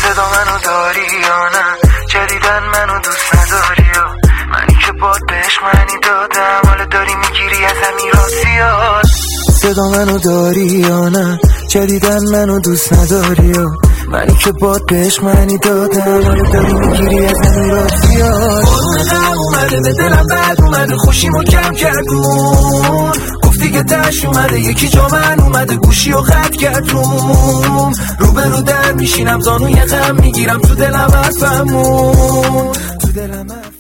صدا منو داری یا نه؟ جدیدن منو دوست نداری یا منی که باد به عشق منی دادم حالا داری میگیری از همین راضیات؟ صدا منو داری یا نه؟ جدیدن منو دوست نداری یا منی که باد به عشق منی دادم حالا داری میگیری از همین راضیات؟ قرون غم اومده به دلم برگ اومده خوشیمو کم کردون گفتی که تش اومده یکی جا من اومده گوشی و خط کردون روبرو در میشینم زانوی غم میگیرم تو دلم حرفمون